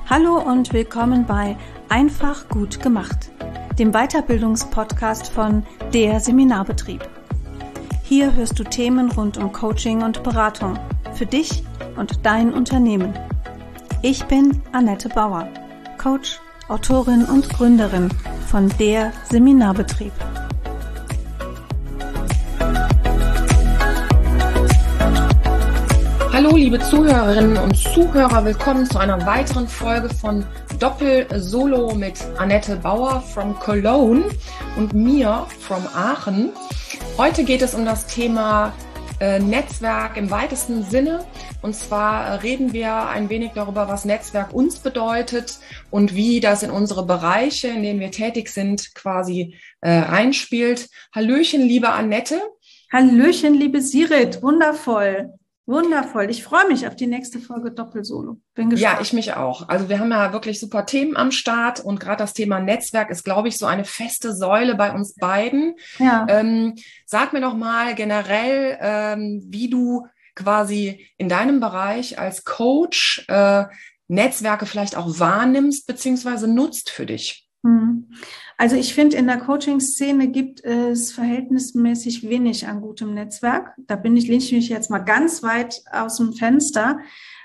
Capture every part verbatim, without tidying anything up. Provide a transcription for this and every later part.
Hallo und willkommen bei Einfach gut gemacht, dem Weiterbildungspodcast von der Seminarbetrieb. Hier hörst du Themen rund um Coaching und Beratung für dich und dein Unternehmen. Ich bin Annette Bauer, Coach, Autorin und Gründerin von der Seminarbetrieb. Hallo liebe Zuhörerinnen und Zuhörer, willkommen zu einer weiteren Folge von Doppel-Solo mit Annette Bauer from Cologne und mir from Aachen. Heute geht es um das Thema äh, Netzwerk im weitesten Sinne. Und zwar äh, reden wir ein wenig darüber, was Netzwerk uns bedeutet und wie das in unsere Bereiche, in denen wir tätig sind, quasi äh, reinspielt. Hallöchen, liebe Annette. Hallöchen, liebe Sirit, wundervoll. Wundervoll. Ich freue mich auf die nächste Folge Doppel-Solo. Bin gespannt. Ja, ich mich auch. Also wir haben ja wirklich super Themen am Start und gerade das Thema Netzwerk ist, glaube ich, so eine feste Säule bei uns beiden. Ja. Ähm, sag mir doch mal generell, ähm, wie du quasi in deinem Bereich als Coach äh, Netzwerke vielleicht auch wahrnimmst bzw. nutzt für dich. Also ich finde, in der Coaching-Szene gibt es verhältnismäßig wenig an gutem Netzwerk. Da bin ich, lehne ich mich jetzt mal ganz weit aus dem Fenster.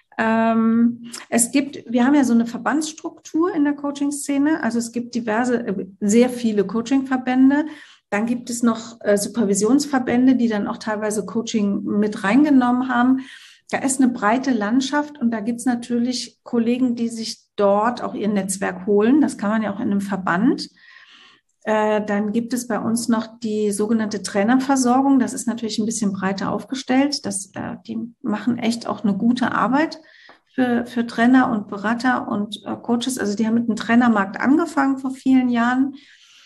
Ähm, es gibt, wir haben ja so eine Verbandsstruktur in der Coaching-Szene. Also es gibt diverse, sehr viele Coaching-Verbände. Dann gibt es noch äh, Supervisionsverbände, die dann auch teilweise Coaching mit reingenommen haben. Da ist eine breite Landschaft und da gibt es natürlich Kollegen, die sich dort auch ihr Netzwerk holen. Das kann man ja auch in einem Verband. Äh, dann gibt es bei uns noch die sogenannte Trainerversorgung. Das ist natürlich ein bisschen breiter aufgestellt. Das, äh, die machen echt auch eine gute Arbeit für, für Trainer und Berater und äh, Coaches. Also die haben mit dem Trainermarkt angefangen vor vielen Jahren.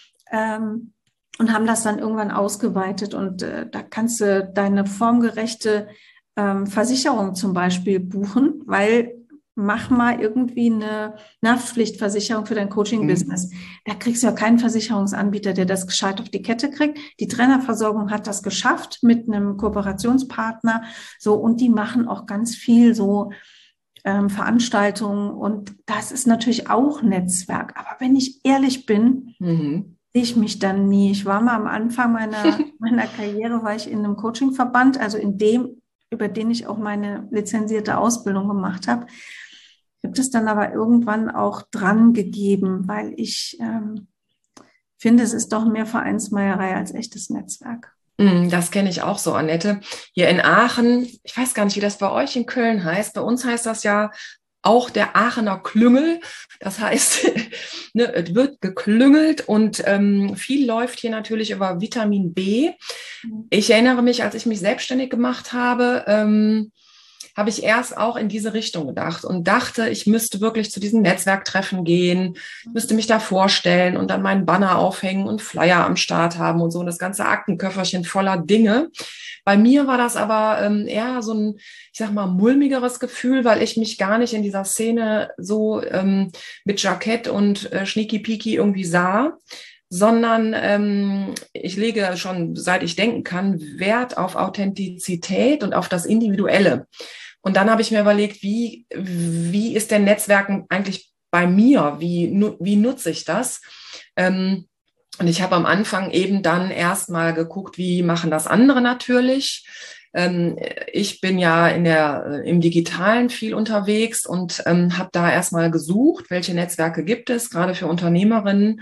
Ähm, und haben das dann irgendwann ausgeweitet. Und äh, da kannst du deine formgerechte ähm, Versicherung zum Beispiel buchen, weil mach mal irgendwie eine Haftpflichtversicherung für dein Coaching-Business. Mhm. Da kriegst du ja keinen Versicherungsanbieter, der das gescheit auf die Kette kriegt. Die Trainerversorgung hat das geschafft mit einem Kooperationspartner. So, und die machen auch ganz viel so ähm, Veranstaltungen. Und das ist natürlich auch Netzwerk. Aber wenn ich ehrlich bin, mhm. sehe ich mich dann nie. Ich war mal am Anfang meiner, meiner Karriere, war ich in einem Coaching-Verband, also in dem, über den ich auch meine lizenzierte Ausbildung gemacht habe. Ich habe das dann aber irgendwann auch dran gegeben, weil ich ähm, finde, es ist doch mehr Vereinsmeierei als echtes Netzwerk. Das kenne ich auch so, Annette. Hier in Aachen, ich weiß gar nicht, wie das bei euch in Köln heißt. Bei uns heißt das ja auch der Aachener Klüngel. Das heißt, ne, es wird geklüngelt und ähm, viel läuft hier natürlich über Vitamin B. Ich erinnere mich, als ich mich selbstständig gemacht habe, ähm, habe ich erst auch in diese Richtung gedacht und dachte, ich müsste wirklich zu diesen Netzwerktreffen gehen, müsste mich da vorstellen und dann meinen Banner aufhängen und Flyer am Start haben und so und das ganze Aktenköfferchen voller Dinge. Bei mir war das aber ähm, eher so ein, ich sag mal, mulmigeres Gefühl, weil ich mich gar nicht in dieser Szene so ähm, mit Jackett und äh, Schnieki-Piki irgendwie sah, sondern ähm, ich lege schon, seit ich denken kann, Wert auf Authentizität und auf das Individuelle. Und dann habe ich mir überlegt, wie, wie ist denn Netzwerken eigentlich bei mir? Wie, wie nutze ich das? Ähm, und ich habe am Anfang eben dann erstmal geguckt, wie machen das andere natürlich. Ähm, ich bin ja in der, im Digitalen viel unterwegs und ähm, habe da erstmal gesucht, welche Netzwerke gibt es, gerade für Unternehmerinnen,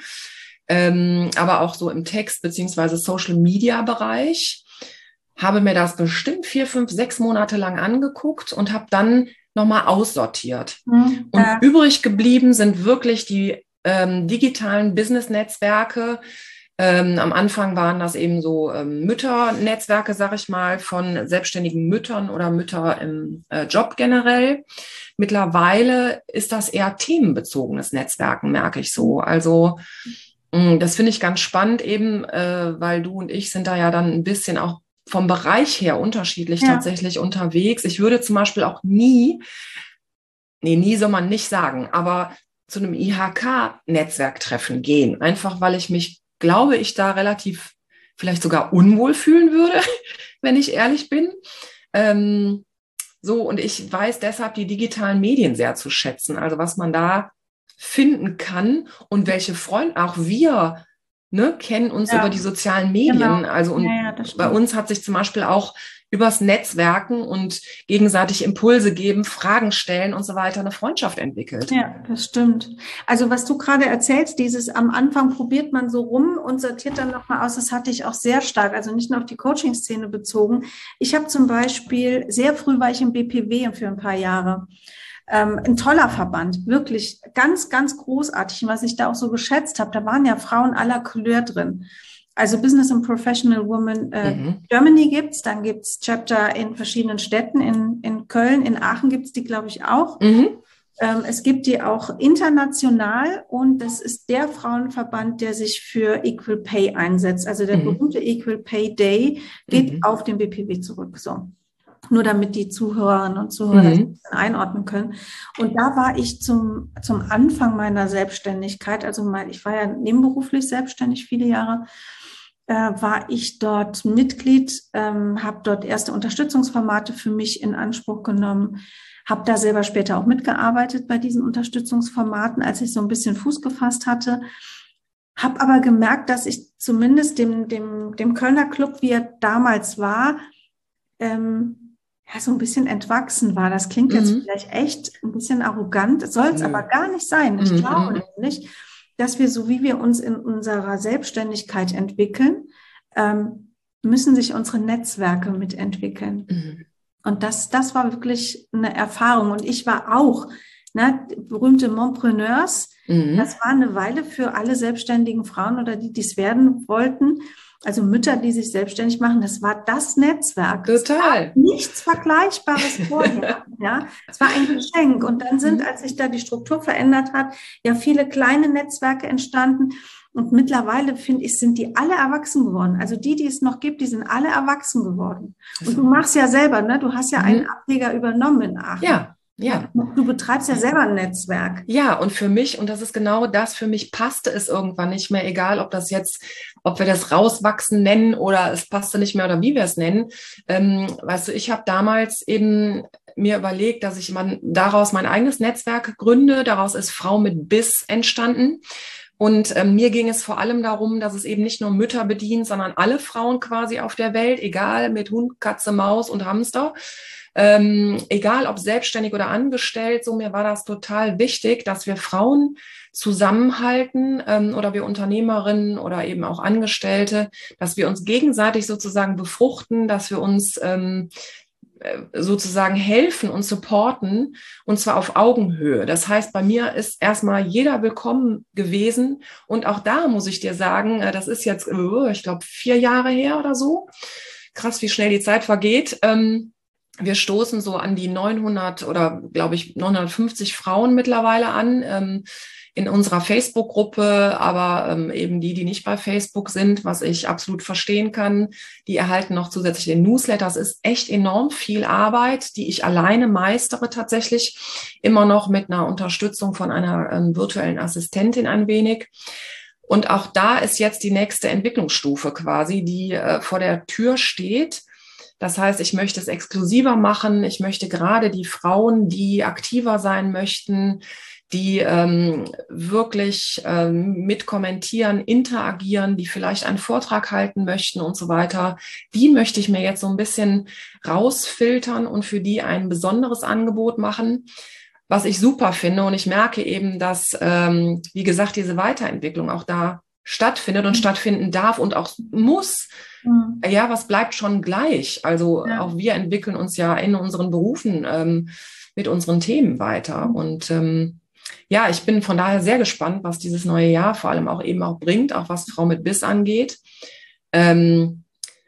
ähm, aber auch so im Text- beziehungsweise Social-Media-Bereich. Habe mir das bestimmt vier, fünf, sechs Monate lang angeguckt und habe dann nochmal aussortiert. Mhm. Und ja. übrig geblieben sind wirklich die ähm, digitalen Business-Netzwerke. Ähm, am Anfang waren das eben so ähm, Mütternetzwerke, sag ich mal, von selbstständigen Müttern oder Mütter im äh, Job generell. Mittlerweile ist das eher themenbezogenes Netzwerken, merke ich so. Also mh, das finde ich ganz spannend eben, äh, weil du und ich sind da ja dann ein bisschen auch vom Bereich her unterschiedlich ja. tatsächlich unterwegs. Ich würde zum Beispiel auch nie, nee, nie soll man nicht sagen, aber zu einem I H K-Netzwerktreffen gehen. Einfach, weil ich mich, glaube ich, da relativ vielleicht sogar unwohl fühlen würde, wenn ich ehrlich bin. Ähm, So, und ich weiß deshalb die digitalen Medien sehr zu schätzen. Also was man da finden kann und welche Freunde, auch wir, ne, kennen uns Ja, über die sozialen Medien. genau. Also und Ja, ja, das bei stimmt. uns hat sich zum Beispiel auch übers Netzwerken und gegenseitig Impulse geben, Fragen stellen und so weiter eine Freundschaft entwickelt. Ja, das stimmt. Also was du gerade erzählst, dieses am Anfang probiert man so rum und sortiert dann nochmal aus, das hatte ich auch sehr stark, also nicht nur auf die Coaching-Szene bezogen. Ich habe zum Beispiel, sehr früh war ich im B P W für ein paar Jahre. Ähm, ein toller Verband, wirklich ganz, ganz großartig. Und was ich da auch so geschätzt habe, da waren ja Frauen aller Couleur drin. Also Business and Professional Women äh, Mhm. Germany gibt's, dann gibt's Chapter in verschiedenen Städten, in, in Köln, in Aachen gibt's die, glaube ich, auch. Mhm. Ähm, es gibt die auch international und das ist der Frauenverband, der sich für Equal Pay einsetzt. Also der Mhm. berühmte Equal Pay Day geht Mhm. auf den B P W zurück. So. Nur damit die Zuhörerinnen und Zuhörer das Mhm. einordnen können. Und da war ich zum, zum Anfang meiner Selbstständigkeit, also mein, ich war ja nebenberuflich selbstständig viele Jahre, äh, war ich dort Mitglied, ähm, habe dort erste Unterstützungsformate für mich in Anspruch genommen, habe da selber später auch mitgearbeitet bei diesen Unterstützungsformaten, als ich so ein bisschen Fuß gefasst hatte. Habe aber gemerkt, dass ich zumindest dem, dem, dem Kölner Club, wie er damals war, ähm, ja, so ein bisschen entwachsen war. Das klingt jetzt Mhm. vielleicht echt ein bisschen arrogant, soll es aber Nö. gar nicht sein. Ich glaube Mhm. nämlich, dass wir, so wie wir uns in unserer Selbstständigkeit entwickeln, ähm, müssen sich unsere Netzwerke mitentwickeln. Mhm. Und das, das war wirklich eine Erfahrung. Und ich war auch, ne, berühmte Mompreneurs. Mhm. Das war eine Weile für alle selbstständigen Frauen oder die, die es werden wollten. Also Mütter, die sich selbstständig machen. Das war das Netzwerk. Es Total. gab nichts Vergleichbares vorher. Ja, es war ein Geschenk. Und dann sind, Mhm. als sich da die Struktur verändert hat, ja viele kleine Netzwerke entstanden. Und mittlerweile, finde ich, sind die alle erwachsen geworden. Also die, die es noch gibt, die sind alle erwachsen geworden. Und du machst ja selber, ne? Du hast ja einen Mhm. Ableger übernommen in Aachen. Ja, ja. Du betreibst ja selber ein Netzwerk. Ja, und für mich, und das ist genau das, für mich passte es irgendwann nicht mehr, egal ob das jetzt, ob wir das rauswachsen nennen oder es passte nicht mehr oder wie wir es nennen. Ähm, weißt du, ich habe damals eben mir überlegt, dass ich man daraus mein eigenes Netzwerk gründe. Daraus ist Frau mit Biss entstanden. Und ähm, mir ging es vor allem darum, dass es eben nicht nur Mütter bedient, sondern alle Frauen quasi auf der Welt, egal mit Hund, Katze, Maus und Hamster. Ähm, egal ob selbstständig oder angestellt, so mir war das total wichtig, dass wir Frauen zusammenhalten ähm, oder wir Unternehmerinnen oder eben auch Angestellte, dass wir uns gegenseitig sozusagen befruchten, dass wir uns ähm, sozusagen helfen und supporten und zwar auf Augenhöhe. Das heißt, bei mir ist erstmal jeder willkommen gewesen und auch da muss ich dir sagen, das ist jetzt, ich glaube, vier Jahre her oder so. Krass, wie schnell die Zeit vergeht. Ähm, Wir stoßen so an die neunhundert oder glaube ich neunhundertfünfzig Frauen mittlerweile an ähm, in unserer Facebook-Gruppe, aber ähm, eben die, die nicht bei Facebook sind, was ich absolut verstehen kann, die erhalten noch zusätzlich den Newsletter. Das ist echt enorm viel Arbeit, die ich alleine meistere tatsächlich, immer noch mit einer Unterstützung von einer ähm, virtuellen Assistentin ein wenig. Und auch da ist jetzt die nächste Entwicklungsstufe quasi, die äh, vor der Tür steht. Das heißt, ich möchte es exklusiver machen. Ich möchte gerade die Frauen, die aktiver sein möchten, die ähm, wirklich ähm, mitkommentieren, interagieren, die vielleicht einen Vortrag halten möchten und so weiter, die möchte ich mir jetzt so ein bisschen rausfiltern und für die ein besonderes Angebot machen, was ich super finde. Und ich merke eben, dass, ähm, wie gesagt, diese Weiterentwicklung auch da stattfindet und stattfinden darf und auch muss. Mhm. Ja, was bleibt schon gleich? Also Ja. auch wir entwickeln uns ja in unseren Berufen ähm, mit unseren Themen weiter. Und ähm, ja, ich bin von daher sehr gespannt, was dieses neue Jahr vor allem auch eben auch bringt, auch was Frau mit Biss angeht. Ähm,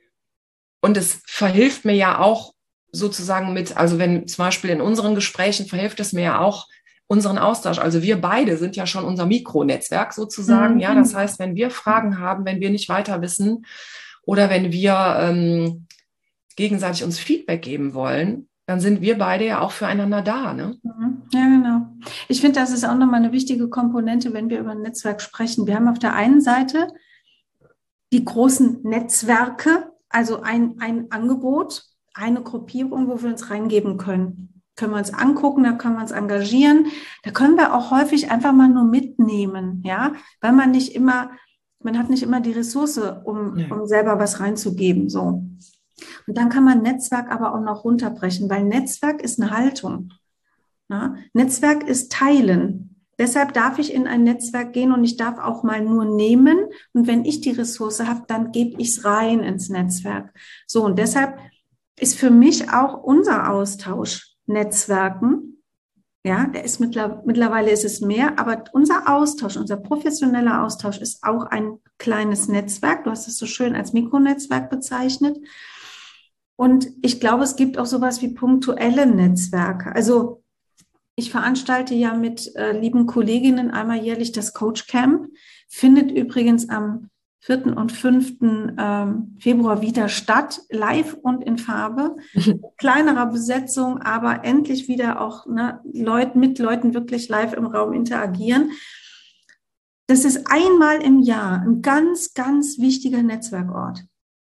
und es verhilft mir ja auch sozusagen mit, also wenn zum Beispiel in unseren Gesprächen verhilft es mir ja auch unseren Austausch. Also wir beide sind ja schon unser Mikronetzwerk sozusagen. Mhm. Ja, das heißt, wenn wir Fragen haben, wenn wir nicht weiter wissen oder wenn wir ähm, gegenseitig uns Feedback geben wollen, dann sind wir beide ja auch füreinander da, ne? Ja, genau. Ich finde, das ist auch nochmal eine wichtige Komponente, wenn wir über ein Netzwerk sprechen. Wir haben auf der einen Seite die großen Netzwerke, also ein, ein Angebot, eine Gruppierung, wo wir uns reingeben können. Können wir uns angucken, da können wir uns engagieren. Da können wir auch häufig einfach mal nur mitnehmen, ja, weil man nicht immer, man hat nicht immer die Ressource, um, ja. um selber was reinzugeben, so. Und dann kann man Netzwerk aber auch noch runterbrechen, weil Netzwerk ist eine Haltung. Ja? Netzwerk ist Teilen. Deshalb darf ich in ein Netzwerk gehen und ich darf auch mal nur nehmen. Und wenn ich die Ressource habe, dann gebe ich es rein ins Netzwerk. So, und deshalb ist für mich auch unser Austausch Netzwerken. Ja, der ist mittler, mittlerweile ist es mehr, aber unser Austausch, unser professioneller Austausch ist auch ein kleines Netzwerk. Du hast es so schön als Mikronetzwerk bezeichnet. Und ich glaube, es gibt auch sowas wie punktuelle Netzwerke. Also ich veranstalte ja mit äh, lieben Kolleginnen einmal jährlich das Coach Camp, findet übrigens am vierten und fünften Ähm, Februar wieder statt, live und in Farbe, kleinerer Besetzung, aber endlich wieder auch ne, Leut, mit Leuten wirklich live im Raum interagieren. Das ist einmal im Jahr ein ganz, ganz wichtiger Netzwerkort.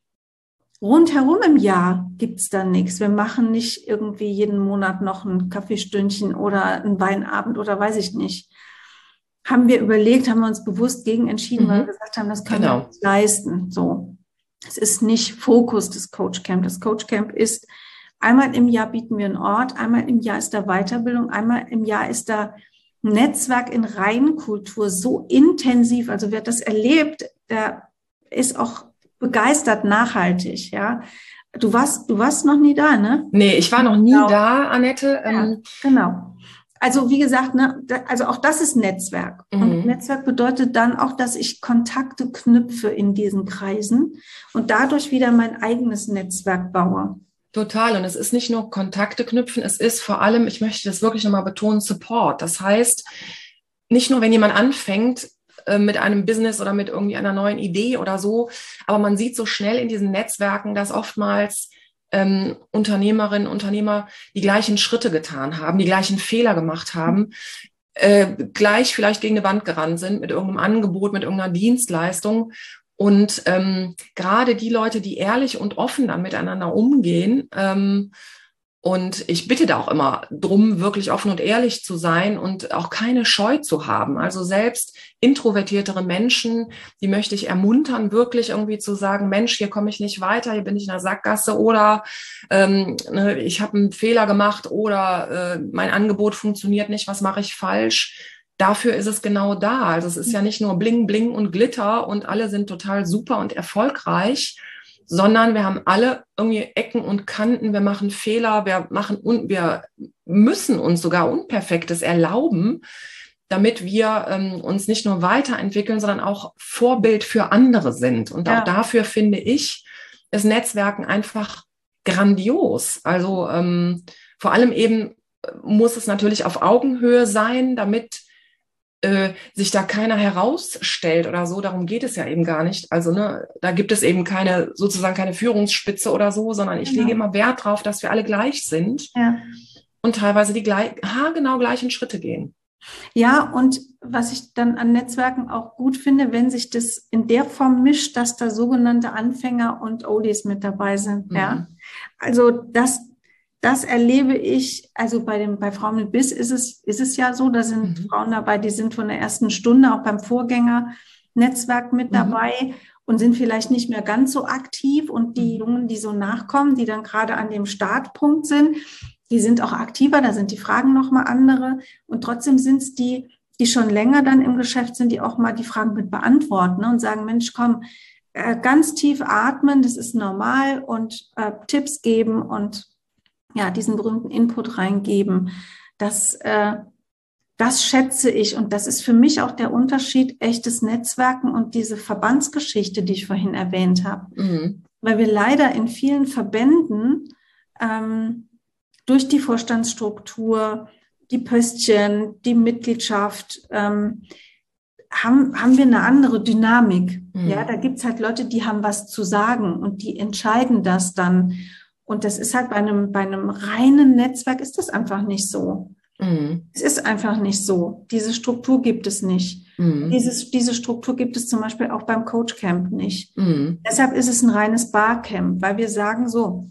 Rundherum im Jahr gibt's dann nichts. Wir machen nicht irgendwie jeden Monat noch ein Kaffeestündchen oder einen Weinabend oder weiß ich nicht. Haben wir überlegt, haben wir uns bewusst gegen entschieden, mhm. weil wir gesagt haben, das können genau. wir uns leisten. So. Es ist nicht Fokus des Coach Camp. Das Coach Camp ist, einmal im Jahr bieten wir einen Ort, einmal im Jahr ist da Weiterbildung, einmal im Jahr ist da Netzwerk in Reinkultur so intensiv. Also wer das erlebt, der ist auch begeistert nachhaltig, ja. Du warst, du warst noch nie da, ne? Nee, ich war noch nie genau. da, Annette. Ja, ähm, genau. Also wie gesagt, ne, da, also auch das ist Netzwerk. Mhm. Und Netzwerk bedeutet dann auch, dass ich Kontakte knüpfe in diesen Kreisen und dadurch wieder mein eigenes Netzwerk baue. Total. Und es ist nicht nur Kontakte knüpfen, es ist vor allem, ich möchte das wirklich nochmal betonen, Support. Das heißt, nicht nur, wenn jemand anfängt, mit einem Business oder mit irgendwie einer neuen Idee oder so. Aber man sieht so schnell in diesen Netzwerken, dass oftmals ähm, Unternehmerinnen, Unternehmer die gleichen Schritte getan haben, die gleichen Fehler gemacht haben, äh, gleich vielleicht gegen eine Wand gerannt sind mit irgendeinem Angebot, mit irgendeiner Dienstleistung. Und ähm, gerade die Leute, die ehrlich und offen dann miteinander umgehen, ähm, und ich bitte da auch immer drum, wirklich offen und ehrlich zu sein und auch keine Scheu zu haben. Also selbst introvertiertere Menschen, die möchte ich ermuntern, wirklich irgendwie zu sagen, Mensch, hier komme ich nicht weiter, hier bin ich in der Sackgasse oder ähm, ne, ich habe einen Fehler gemacht oder äh, mein Angebot funktioniert nicht, was mache ich falsch? Dafür ist es genau da. Also es ist ja nicht nur Bling, Bling und Glitter und alle sind total super und erfolgreich, sondern wir haben alle irgendwie Ecken und Kanten, wir machen Fehler, wir machen und wir müssen uns sogar Unperfektes erlauben, damit wir ähm, uns nicht nur weiterentwickeln, sondern auch Vorbild für andere sind. Und ja. auch dafür finde ich, ist Netzwerken einfach grandios. Also ähm, vor allem eben muss es natürlich auf Augenhöhe sein, damit Äh, sich da keiner herausstellt oder so, darum geht es ja eben gar nicht. Also ne, da gibt es eben keine, sozusagen keine Führungsspitze oder so, sondern ich genau. lege immer Wert drauf, dass wir alle gleich sind ja. und teilweise die gleich, haargenau gleichen Schritte gehen. Ja, und was ich dann an Netzwerken auch gut finde, wenn sich das in der Form mischt, dass da sogenannte Anfänger und Oldies mit dabei sind. Mhm. Ja, also das Das erlebe ich, also bei dem, bei Frauen mit Biss ist es, ist es ja so, da sind mhm. Frauen dabei, die sind von der ersten Stunde auch beim Vorgängernetzwerk mit dabei mhm. und sind vielleicht nicht mehr ganz so aktiv und die mhm. Jungen, die so nachkommen, die dann gerade an dem Startpunkt sind, die sind auch aktiver, da sind die Fragen nochmal andere und trotzdem sind es die, die schon länger dann im Geschäft sind, die auch mal die Fragen mit beantworten, ne, und sagen, Mensch, komm, äh, ganz tief atmen, das ist normal und äh, Tipps geben und ja, diesen berühmten Input reingeben, das, äh, das schätze ich und das ist für mich auch der Unterschied, echtes Netzwerken und diese Verbandsgeschichte, die ich vorhin erwähnt habe. Mhm. Weil wir leider in vielen Verbänden ähm, durch die Vorstandsstruktur, die Pöstchen, die Mitgliedschaft, ähm, haben, haben wir eine andere Dynamik. Mhm. Ja, da gibt's halt Leute, die haben was zu sagen und die entscheiden das dann. Und das ist halt bei einem, bei einem reinen Netzwerk ist das einfach nicht so. Mhm. Es ist einfach nicht so. Diese Struktur gibt es nicht. Mhm. Dieses, diese Struktur gibt es zum Beispiel auch beim Coach Camp nicht. Mhm. Deshalb ist es ein reines Barcamp, weil wir sagen so,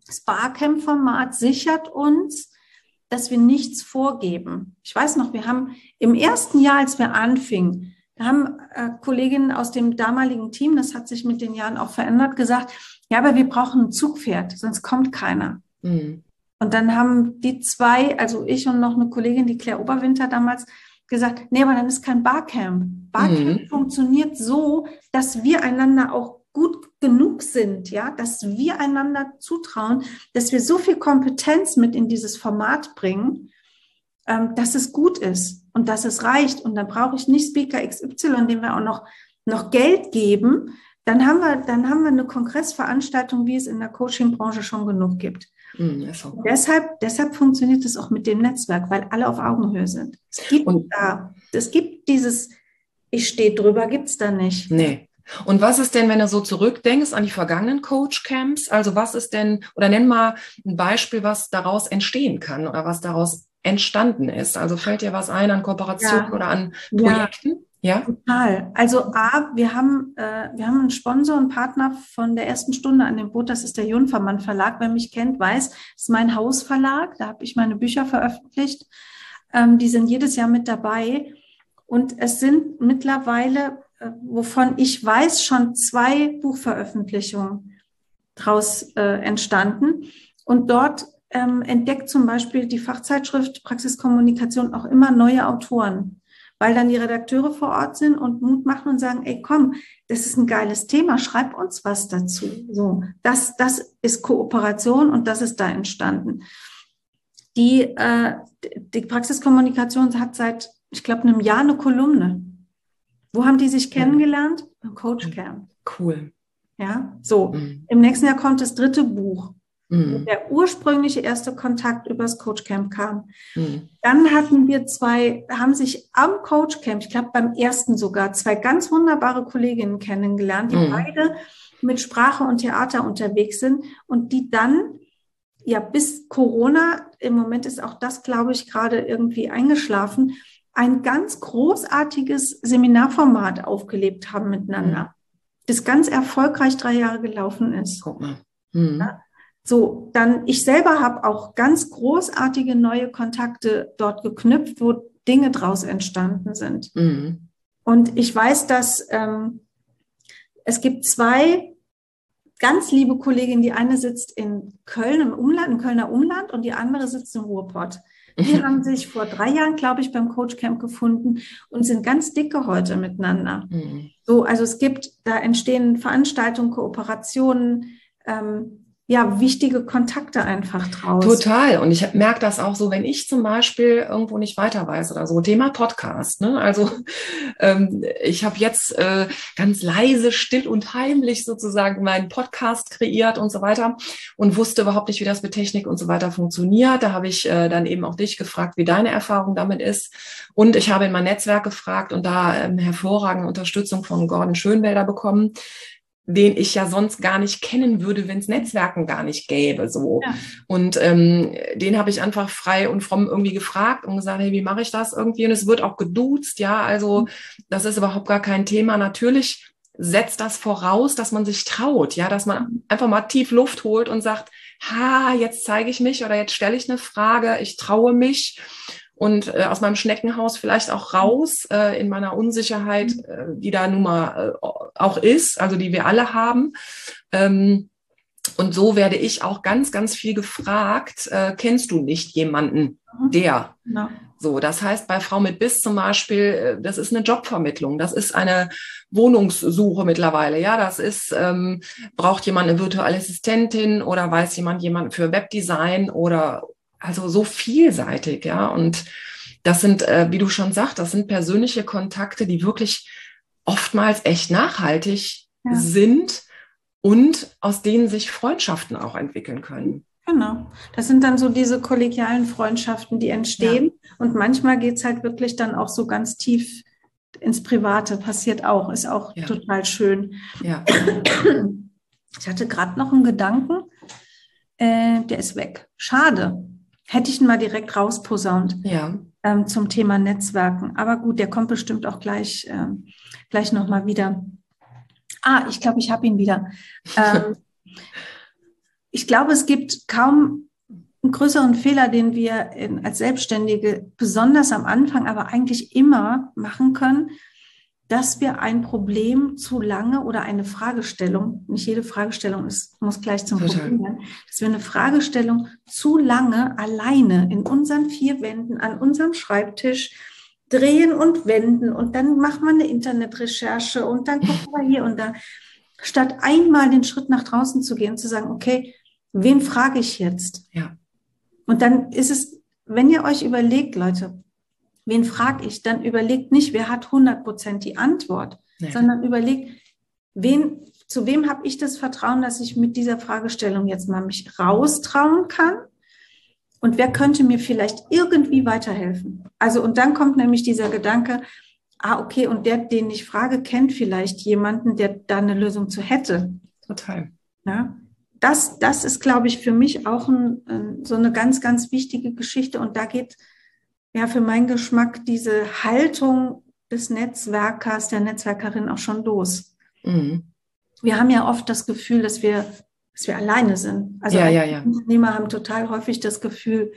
Das Barcamp-Format sichert uns, dass wir nichts vorgeben. Ich weiß noch, wir haben im ersten Jahr, als wir anfingen, da haben äh, Kolleginnen aus dem damaligen Team, das hat sich mit den Jahren auch verändert, gesagt, ja, aber wir brauchen ein Zugpferd, sonst kommt keiner. Mhm. Und dann haben die zwei, also ich und noch eine Kollegin, die Claire Oberwinter damals, gesagt, nee, aber dann ist kein Barcamp. Barcamp mhm. funktioniert so, dass wir einander auch gut genug sind, ja, dass wir einander zutrauen, dass wir so viel Kompetenz mit in dieses Format bringen, ähm, dass es gut ist und dass es reicht. Und dann brauche ich nicht Speaker X Y, dem wir auch noch, noch Geld geben. Dann haben wir, dann haben wir eine Kongressveranstaltung, wie es in der Coaching-Branche schon genug gibt. Mhm, deshalb, deshalb funktioniert es auch mit dem Netzwerk, weil alle auf Augenhöhe sind. Es gibt und, da, es gibt dieses, ich stehe drüber, gibt es da nicht. Nee. Und was ist denn, wenn du so zurückdenkst an die vergangenen Coach-Camps? Also was ist denn, oder nenn mal ein Beispiel, was daraus entstehen kann oder was daraus entstanden ist. Also fällt dir was ein an Kooperationen ja. oder an Projekten? Ja, total. Also A, wir haben, äh, wir haben einen Sponsor und Partner von der ersten Stunde an dem Boot, das ist der Junfermann Verlag. Wer mich kennt, weiß, das ist mein Hausverlag, da habe ich meine Bücher veröffentlicht. Ähm, die sind jedes Jahr mit dabei. Und es sind mittlerweile, äh, wovon ich weiß, schon zwei Buchveröffentlichungen daraus äh, entstanden. Und dort ähm, entdeckt zum Beispiel die Fachzeitschrift Praxiskommunikation auch immer neue Autoren, weil dann die Redakteure vor Ort sind und Mut machen und sagen, ey, komm, das ist ein geiles Thema, schreib uns was dazu. So, das, das ist Kooperation und das ist da entstanden. Die, äh, die Praxiskommunikation hat seit, ich glaube, einem Jahr eine Kolumne. Wo haben die sich kennengelernt? Beim Coachcamp. Cool. Ja, so. Mhm. Im nächsten Jahr kommt das dritte Buch. Mhm. Der ursprüngliche erste Kontakt übers Coachcamp kam. Mhm. Dann hatten wir zwei, haben sich am Coachcamp, ich glaube beim ersten sogar, zwei ganz wunderbare Kolleginnen kennengelernt, die mhm. beide mit Sprache und Theater unterwegs sind und die dann, ja, bis Corona, im Moment ist auch das, glaube ich, gerade irgendwie eingeschlafen, ein ganz großartiges Seminarformat aufgelebt haben miteinander, mhm. das ganz erfolgreich drei Jahre gelaufen ist. Guck mal. Mhm. Ja? So, dann ich selber habe auch ganz großartige neue Kontakte dort geknüpft, wo Dinge draus entstanden sind. Mhm. Und ich weiß, dass ähm, es gibt zwei ganz liebe Kolleginnen, die eine sitzt in Köln im Umland, im Kölner Umland und die andere sitzt im Ruhrpott. Die haben sich vor drei Jahren, glaube ich, beim Coachcamp gefunden und sind ganz dicke heute miteinander. Mhm. So, also es gibt, da entstehen Veranstaltungen, Kooperationen, ähm, ja, wichtige Kontakte einfach draus. Total. Und ich merke das auch so, wenn ich zum Beispiel irgendwo nicht weiter weiß oder so. Thema Podcast. Ne? Also ähm, ich habe jetzt äh, ganz leise, still und heimlich sozusagen meinen Podcast kreiert und so weiter und wusste überhaupt nicht, wie das mit Technik und so weiter funktioniert. Da habe ich äh, dann eben auch dich gefragt, wie deine Erfahrung damit ist. Und ich habe in mein Netzwerk gefragt und da ähm, hervorragende Unterstützung von Gordon Schönwelder bekommen, den ich ja sonst gar nicht kennen würde, wenn es Netzwerken gar nicht gäbe. So. Ja. Und ähm, den habe ich einfach frei und fromm irgendwie gefragt und gesagt, hey, wie mache ich das irgendwie? Und es wird auch geduzt, ja, also das ist überhaupt gar kein Thema. Natürlich setzt das voraus, dass man sich traut, ja, dass man einfach mal tief Luft holt und sagt, ha, jetzt zeige ich mich oder jetzt stelle ich eine Frage, ich traue mich. Und äh, aus meinem Schneckenhaus vielleicht auch raus äh, in meiner Unsicherheit, äh, die da nun mal äh, auch ist, also die wir alle haben. Ähm, und so werde ich auch ganz, ganz viel gefragt, äh, kennst du nicht jemanden, der? No. So, das heißt, bei Frau mit Biss zum Beispiel, das ist eine Jobvermittlung, das ist eine Wohnungssuche mittlerweile, ja, das ist, ähm, braucht jemand eine virtuelle Assistentin oder weiß jemand jemand für Webdesign oder also so vielseitig, ja. Und das sind, äh, wie du schon sagst, das sind persönliche Kontakte, die wirklich oftmals echt nachhaltig ja. sind und aus denen sich Freundschaften auch entwickeln können. Genau. Das sind dann so diese kollegialen Freundschaften, die entstehen. Ja. Und manchmal geht's halt wirklich dann auch so ganz tief ins Private. Passiert auch, ist auch ja. total schön. Ja. Ich hatte gerade noch einen Gedanken, äh, der ist weg. Schade. Hätte ich ihn mal direkt rausposaunt ja. ähm, zum Thema Netzwerken. Aber gut, der kommt bestimmt auch gleich, ähm, gleich nochmal wieder. Ah, ich glaube, ich habe ihn wieder. Ähm, ich glaube, es gibt kaum einen größeren Fehler, den wir in, als Selbstständige besonders am Anfang, aber eigentlich immer machen können, dass wir ein Problem zu lange oder eine Fragestellung, nicht jede Fragestellung ist, muss gleich zum Total. Problem werden, dass wir eine Fragestellung zu lange alleine in unseren vier Wänden an unserem Schreibtisch drehen und wenden und dann macht man eine Internetrecherche und dann guckt man hier und da, statt einmal den Schritt nach draußen zu gehen, zu sagen, okay, wen frage ich jetzt? Ja. Und dann ist es, wenn ihr euch überlegt, Leute, wen frage ich, dann überlegt nicht, wer hat hundert Prozent die Antwort, nee. sondern überlegt, wen, zu wem habe ich das Vertrauen, dass ich mit dieser Fragestellung jetzt mal mich raustrauen kann und wer könnte mir vielleicht irgendwie weiterhelfen. Also und dann kommt nämlich dieser Gedanke, ah okay, und der, den ich frage, kennt vielleicht jemanden, der da eine Lösung zu hätte. Total. Ja, das, das ist, glaube ich, für mich auch ein, so eine ganz, ganz wichtige Geschichte und da geht ja, für meinen Geschmack diese Haltung des Netzwerkers, der Netzwerkerin auch schon los. Mhm. Wir haben ja oft das Gefühl, dass wir, dass wir alleine sind. Also ja, ja, ja. Unternehmer haben total häufig das Gefühl,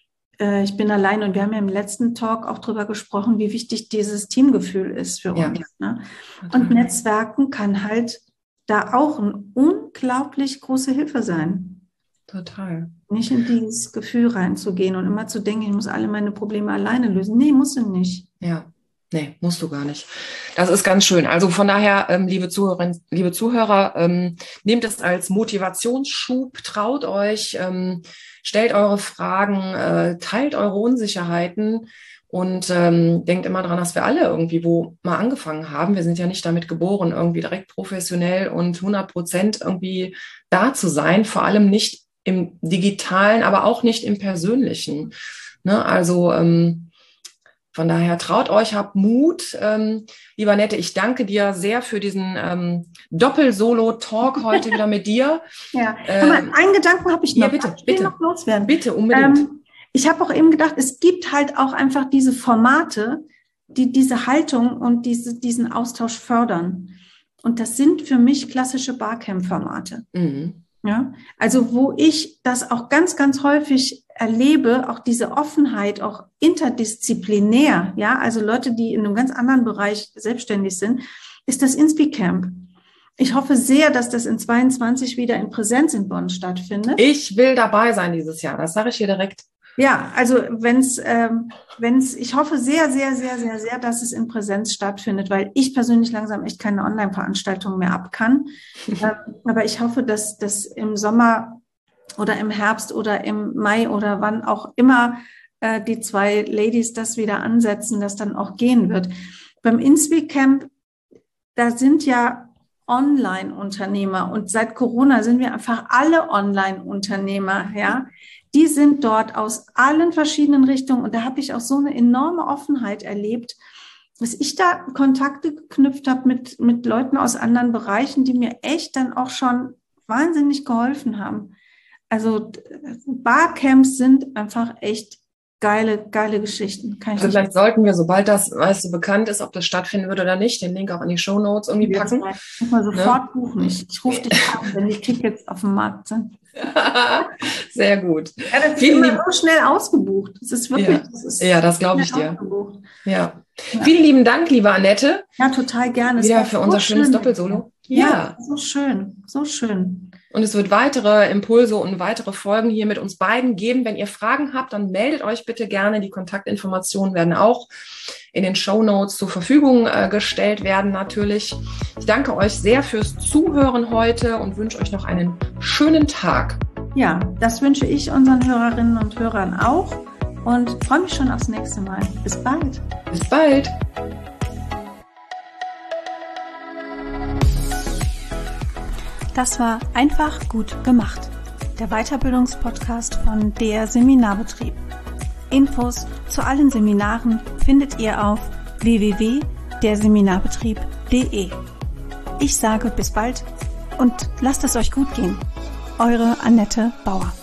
äh, ich bin allein. Und wir haben ja im letzten Talk auch darüber gesprochen, wie wichtig dieses Teamgefühl ist für ja. uns. Ne? Und Netzwerken kann halt da auch eine unglaublich große Hilfe sein. Total. Nicht in dieses Gefühl reinzugehen und immer zu denken, ich muss alle meine Probleme alleine lösen. Nee, musst du nicht. Ja, nee, musst du gar nicht. Das ist ganz schön. Also von daher, ähm, liebe Zuhörerinnen, liebe Zuhörer, ähm, nehmt es als Motivationsschub, traut euch, ähm, stellt eure Fragen, äh, teilt eure Unsicherheiten und ähm, denkt immer dran, dass wir alle irgendwie wo mal angefangen haben. Wir sind ja nicht damit geboren, irgendwie direkt professionell und hundert Prozent irgendwie da zu sein, vor allem nicht im Digitalen, aber auch nicht im Persönlichen. Ne? Also ähm, von daher traut euch, habt Mut. Ähm, lieber Annette, ich danke dir sehr für diesen ähm, Doppel-Solo-Talk heute wieder mit dir. Ja, ähm, aber einen Gedanken habe ich noch. Ja, bitte, ich bitte. noch loswerden. Bitte, unbedingt. Ähm, ich habe auch eben gedacht, es gibt halt auch einfach diese Formate, die diese Haltung und diese, diesen Austausch fördern. Und das sind für mich klassische Barcamp-Formate. Mhm. Ja, also wo ich das auch ganz, ganz häufig erlebe, auch diese Offenheit, auch interdisziplinär, ja, also Leute, die in einem ganz anderen Bereich selbstständig sind, ist das InspiCamp. Ich hoffe sehr, dass das in zweiundzwanzig wieder in Präsenz in Bonn stattfindet. Ich will dabei sein dieses Jahr, das sage ich hier direkt. Ja, also wenn's, ähm, wenn's, ich hoffe sehr, sehr, sehr, sehr, sehr, dass es in Präsenz stattfindet, weil ich persönlich langsam echt keine Online-Veranstaltungen mehr ab kann. ähm, aber ich hoffe, dass das im Sommer oder im Herbst oder im Mai oder wann auch immer äh, die zwei Ladies das wieder ansetzen, dass dann auch gehen wird. Beim InspiCamp, da sind ja Online-Unternehmer und seit Corona sind wir einfach alle Online-Unternehmer, ja. Die sind dort aus allen verschiedenen Richtungen und da habe ich auch so eine enorme Offenheit erlebt, dass ich da Kontakte geknüpft habe mit, mit Leuten aus anderen Bereichen, die mir echt dann auch schon wahnsinnig geholfen haben. Also Barcamps sind einfach echt geile, geile Geschichten. Kann ich also vielleicht sollten wir, sobald das, weißt du, bekannt ist, ob das stattfinden wird oder nicht, den Link auch in die Shownotes irgendwie packen. Ich muss mal sofort ne? buchen. Ich, ich rufe dich an, wenn die Tickets auf dem Markt sind. Sehr gut. Ja, das ist Vielen immer so schnell ausgebucht. Das ist wirklich, ja, das ist ja, das glaube ich dir. Ja. ja. Vielen lieben Dank, liebe Annette. Ja, total gerne. Wieder für so unser schönes schön. Doppelsolo. Ja. ja, so schön, so schön. Und es wird weitere Impulse und weitere Folgen hier mit uns beiden geben. Wenn ihr Fragen habt, dann meldet euch bitte gerne. Die Kontaktinformationen werden auch in den Shownotes zur Verfügung äh, gestellt werden natürlich. Ich danke euch sehr fürs Zuhören heute und wünsche euch noch einen schönen Tag. Ja, das wünsche ich unseren Hörerinnen und Hörern auch und freue mich schon aufs nächste Mal. Bis bald. Bis bald. Das war einfach gut gemacht. Der Weiterbildungspodcast von der Seminarbetrieb. Infos zu allen Seminaren findet ihr auf w w w punkt der seminarbetrieb punkt d e. Ich sage bis bald und lasst es euch gut gehen. Eure Annette Bauer.